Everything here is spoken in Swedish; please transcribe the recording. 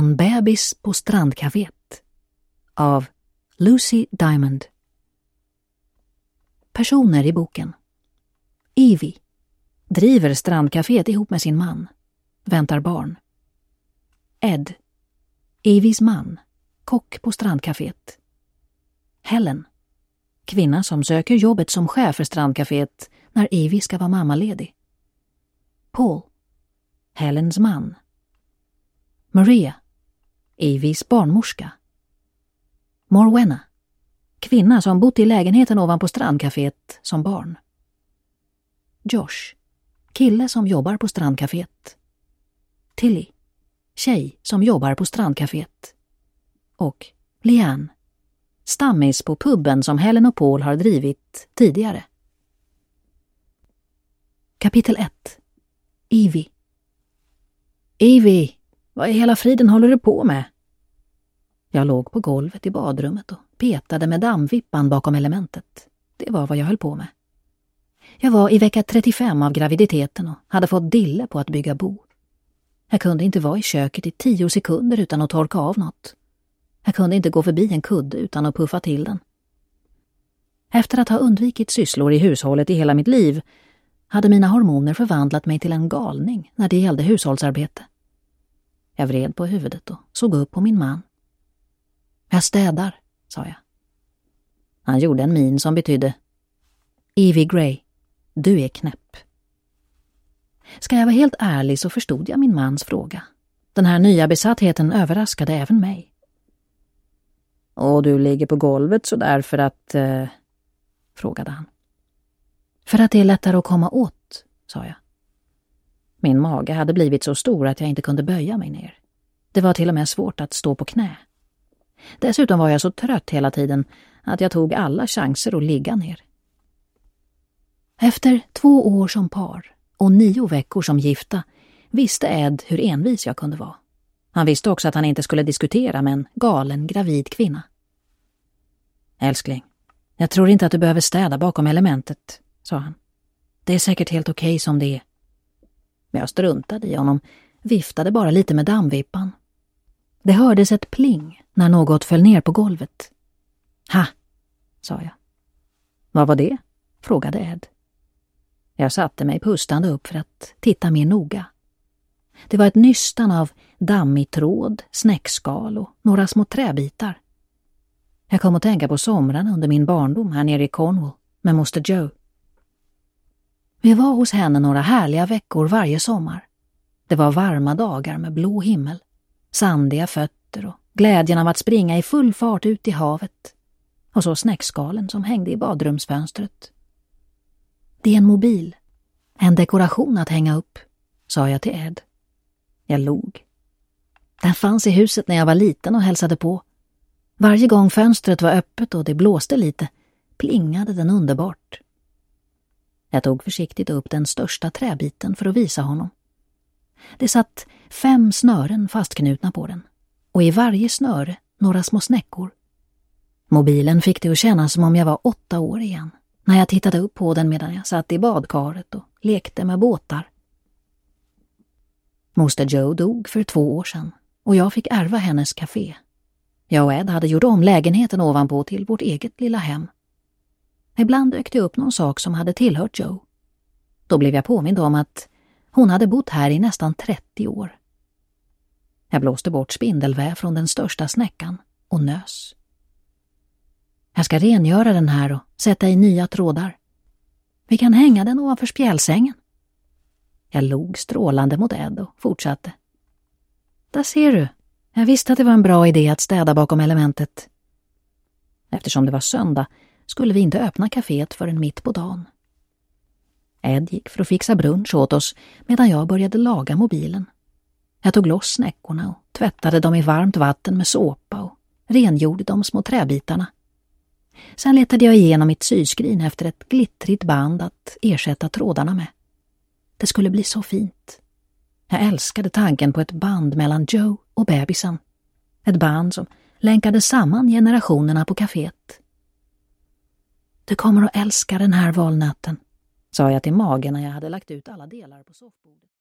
En bebis på strandcaféet av Lucy Diamond. Personer i boken. Evie driver strandcaféet ihop med sin man. Väntar barn. Ed, Evies man, kock på strandcaféet. Helen, kvinna som söker jobbet som chef för strandcaféet när Evie ska vara mammaledig. Paul, Helens man. Maria, Evies barnmorska. Morwenna, kvinna som bott i lägenheten ovanpå strandcaféet som barn. Josh, kille som jobbar på strandcaféet. Tilly, tjej som jobbar på strandcaféet. Och Leanne, stammis på puben som Helen och Paul har drivit tidigare. Kapitel 1. Evie. Evie, vad i hela friden håller du på med? Jag låg på golvet i badrummet och petade med dammvippan bakom elementet. Det var vad jag höll på med. Jag var i vecka 35 av graviditeten och hade fått dille på att bygga bo. Jag kunde inte vara i köket i 10 sekunder utan att torka av något. Jag kunde inte gå förbi en kudde utan att puffa till den. Efter att ha undvikit sysslor i hushållet i hela mitt liv hade mina hormoner förvandlat mig till en galning när det gällde hushållsarbete. Jag vred på huvudet och såg upp på min man. Jag städar, sa jag. Han gjorde en min som betydde: Evie Gray, du är knäpp. Ska jag vara helt ärlig så förstod jag min mans fråga. Den här nya besattheten överraskade även mig. Och du ligger på golvet så där för att... frågade han. För att det är lättare att komma åt, sa jag. Min mage hade blivit så stor att jag inte kunde böja mig ner. Det var till och med svårt att stå på knä. Dessutom var jag så trött hela tiden att jag tog alla chanser att ligga ner. Efter 2 år som par och 9 veckor som gifta visste Ed hur envis jag kunde vara. Han visste också att han inte skulle diskutera med en galen gravid kvinna. Älskling, jag tror inte att du behöver städa bakom elementet, sa han. Det är säkert helt okej som det är. Men jag struntade i honom, viftade bara lite med dammvippan. Det hördes ett pling när något föll ner på golvet. Ha, sa jag. Vad var det? Frågade Ed. Jag satte mig pustande upp för att titta mer noga. Det var ett nystan av dammig tråd, snäckskal och några små träbitar. Jag kom att tänka på somrarna under min barndom här nere i Cornwall med Moster Joe. Vi var hos henne några härliga veckor varje sommar. Det var varma dagar med blå himmel, sandiga fötter och glädjen av att springa i full fart ut i havet. Och så snäckskalen som hängde i badrumsfönstret. Det är en mobil, en dekoration att hänga upp, sa jag till Ed. Jag log. Den fanns i huset när jag var liten och hälsade på. Varje gång fönstret var öppet och det blåste lite plingade den underbart. Jag tog försiktigt upp den största träbiten för att visa honom. Det satt 5 snören fastknutna på den och i varje snöre några små snäckor. Mobilen fick det att kännas som om jag var 8 år igen när jag tittade upp på den medan jag satt i badkaret och lekte med båtar. Moster Joe dog för 2 år sedan och jag fick ärva hennes café. Jag och Ed hade gjort om lägenheten ovanpå till vårt eget lilla hem. Ibland dök det upp någon sak som hade tillhört Joe. Då blev jag påmind om att hon hade bott här i nästan 30 år. Jag blåste bort spindelväv från den största snäckan och nös. Jag ska rengöra den här och sätta i nya trådar. Vi kan hänga den ovanför spjälsängen. Jag log strålande mot Ed och fortsatte. Där ser du. Jag visste att det var en bra idé att städa bakom elementet. Eftersom det var söndag skulle vi inte öppna kaféet förrän mitt på dagen. Ed gick för att fixa brunch åt oss medan jag började laga mobilen. Jag tog loss snäckorna och tvättade dem i varmt vatten med såpa och rengjorde de små träbitarna. Sen letade jag igenom mitt syskrin efter ett glittrigt band att ersätta trådarna med. Det skulle bli så fint. Jag älskade tanken på ett band mellan Joe och bebisen. Ett band som länkade samman generationerna på kaféet. Du kommer att älska den här valnöten, sa jag till magen när jag hade lagt ut alla delar på soffbordet.